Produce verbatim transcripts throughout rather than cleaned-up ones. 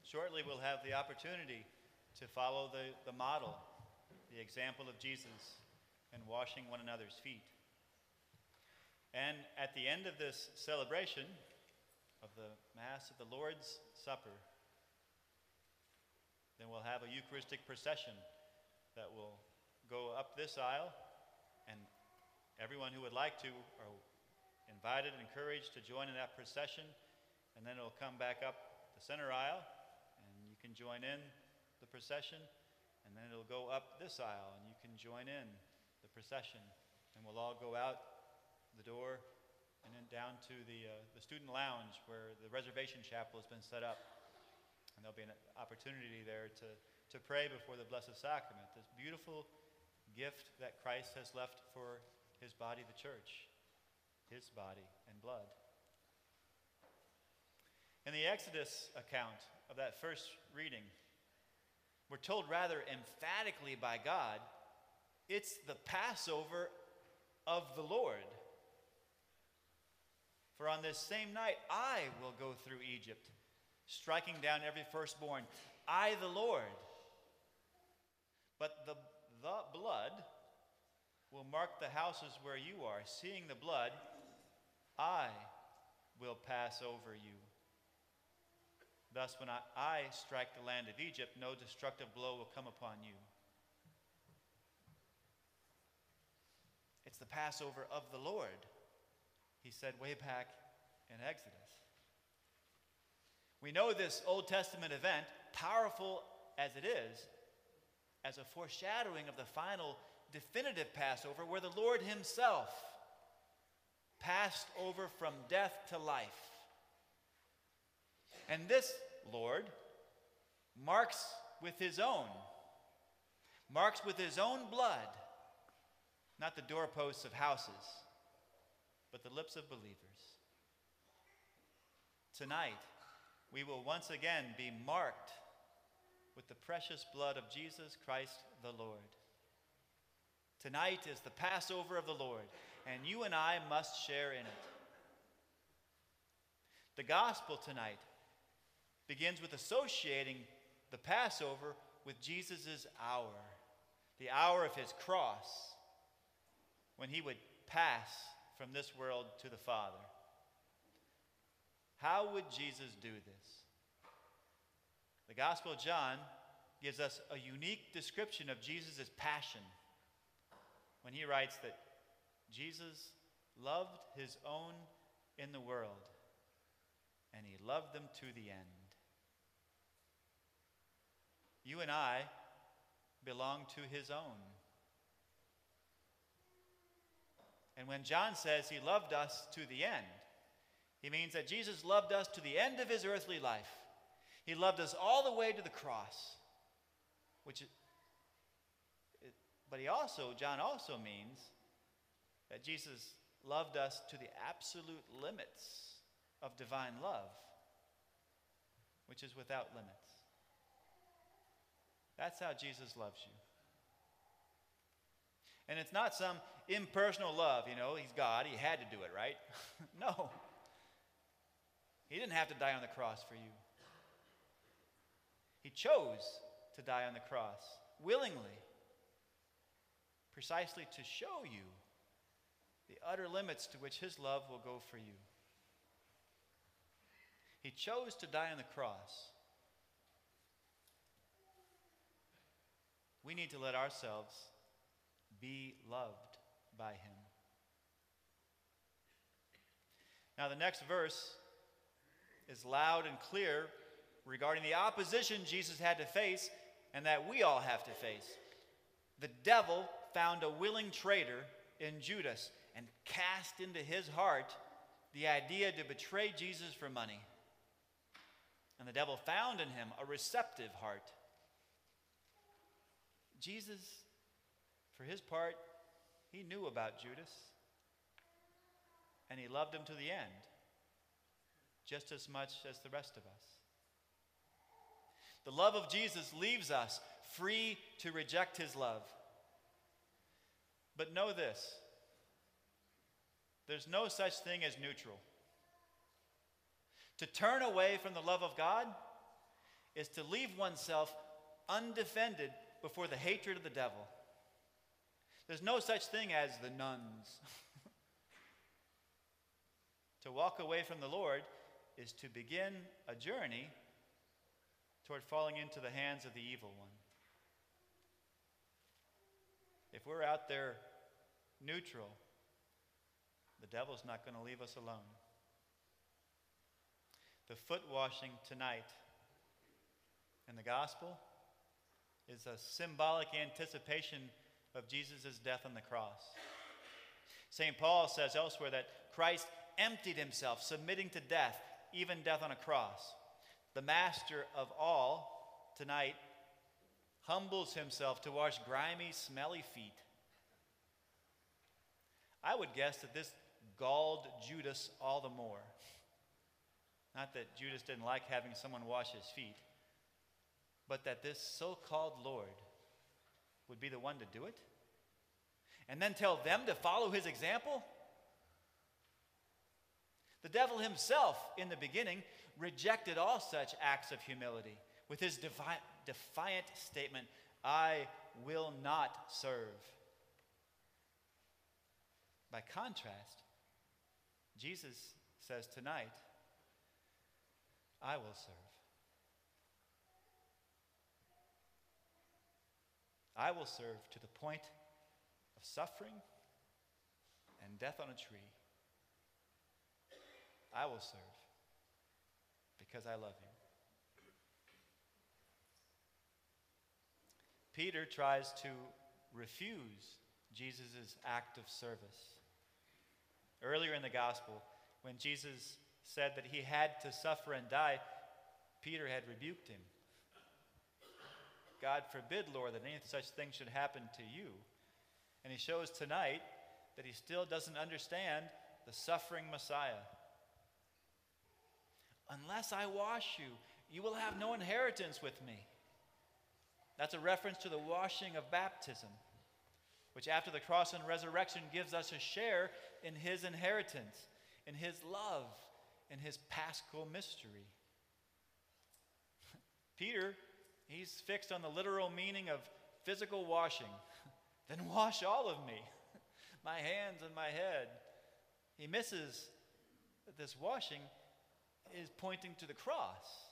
shortly we'll have the opportunity to follow the, the model, the example of Jesus, in washing one another's feet. And at the end of this celebration of the Mass of the Lord's Supper, then we'll have a Eucharistic procession that will go up this aisle, and everyone who would like to are invited and encouraged to join in that procession, and then it'll come back up the center aisle, and you can join in the procession, and then it'll go up this aisle, and you can join in the procession, and we'll all go out the door and then down to the, uh, the student lounge where the reservation chapel has been set up. And there'll be an opportunity there to, to pray before the Blessed Sacrament, this beautiful gift that Christ has left for his body, the church, his body and blood. In the Exodus account of that first reading, we're told rather emphatically by God, it's the Passover of the Lord. For on this same night I will go through Egypt, striking down every firstborn, I the Lord. But the, the blood will mark the houses where you are. Seeing the blood, I will pass over you. Thus, when I, I strike the land of Egypt, no destructive blow will come upon you. It's the Passover of the Lord, he said way back in Exodus. We know this Old Testament event, powerful as it is, as a foreshadowing of the final definitive Passover where the Lord himself passed over from death to life. And this Lord marks with his own, marks with his own blood, not the doorposts of houses, but the lips of believers. Tonight, we will once again be marked with the precious blood of Jesus Christ the Lord. Tonight is the Passover of the Lord, and you and I must share in it. The gospel tonight begins with associating the Passover with Jesus' hour, the hour of his cross, when he would pass from this world to the Father. How would Jesus do this? The Gospel of John gives us a unique description of Jesus' passion when he writes that Jesus loved his own in the world, and he loved them to the end. You and I belong to his own. And when John says he loved us to the end, he means that Jesus loved us to the end of his earthly life. He loved us all the way to the cross. Which, it, but he also, John also means that Jesus loved us to the absolute limits of divine love, which is without limits. That's how Jesus loves you. And it's not some impersonal love, you know, he's God, he had to do it, right? No. He didn't have to die on the cross for you. He chose to die on the cross willingly, precisely to show you the utter limits to which his love will go for you. He chose to die on the cross. We need to let ourselves be loved by him. Now, the next verse is loud and clear regarding the opposition Jesus had to face and that we all have to face. The devil found a willing traitor in Judas and cast into his heart the idea to betray Jesus for money. And the devil found in him a receptive heart. Jesus, for his part, he knew about Judas, and he loved him to the end, just as much as the rest of us. The love of Jesus leaves us free to reject his love. But know this, there's no such thing as neutral. To turn away from the love of God is to leave oneself undefended before the hatred of the devil. There's no such thing as the nuns. To walk away from the Lord is to begin a journey toward falling into the hands of the evil one. If we're out there neutral, the devil's not going to leave us alone. The foot washing tonight in the gospel is a symbolic anticipation of Jesus' death on the cross. Saint Paul says elsewhere that Christ emptied himself, submitting to death, even death on a cross. The master of all tonight humbles himself to wash grimy, smelly feet. I would guess that this galled Judas all the more. Not that Judas didn't like having someone wash his feet, but that this so-called Lord would be the one to do it, and then tell them to follow his example. The devil himself, in the beginning, rejected all such acts of humility with his defi- defiant statement, "I will not serve." By contrast, Jesus says tonight, "I will serve. I will serve to the point of suffering and death on a tree. I will serve because I love you." Peter tries to refuse Jesus' act of service. Earlier in the gospel, when Jesus said that he had to suffer and die, Peter had rebuked him. "God forbid, Lord, that any such thing should happen to you." And he shows tonight that he still doesn't understand the suffering Messiah. "Unless I wash you, you will have no inheritance with me." That's a reference to the washing of baptism, which after the cross and resurrection gives us a share in his inheritance, in his love, in his paschal mystery. Peter, he's fixed on the literal meaning of physical washing. "Then wash all of me, my hands and my head." He misses that this washing is pointing to the cross.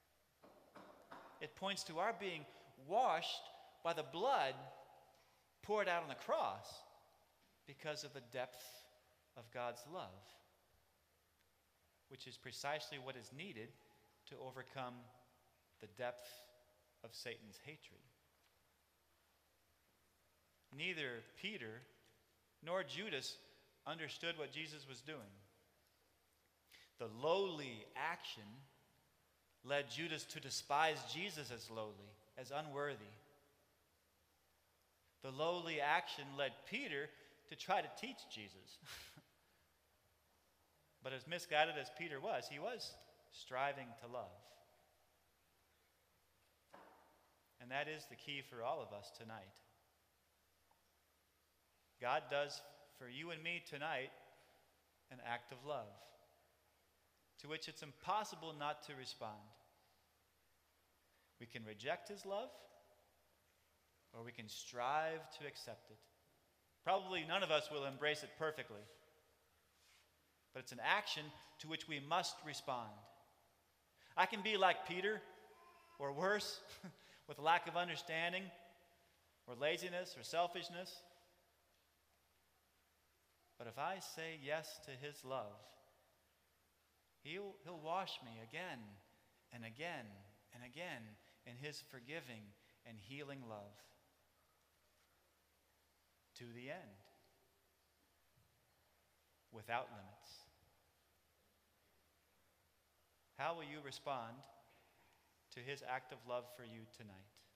It points to our being washed by the blood poured out on the cross because of the depth of God's love, which is precisely what is needed to overcome the depth of Satan's hatred. Neither Peter nor Judas understood what Jesus was doing. The lowly action led Judas to despise Jesus as lowly, as unworthy. The lowly action led Peter to try to teach Jesus. But as misguided as Peter was, he was striving to love. And that is the key for all of us tonight. God does for you and me tonight an act of love, to which it's impossible not to respond. We can reject his love, or we can strive to accept it. Probably none of us will embrace it perfectly, but it's an action to which we must respond. I can be like Peter, or worse, with lack of understanding, or laziness, or selfishness. But if I say yes to his love, he'll, he'll wash me again and again and again in his forgiving and healing love to the end, without limits. How will you respond to his act of love for you tonight?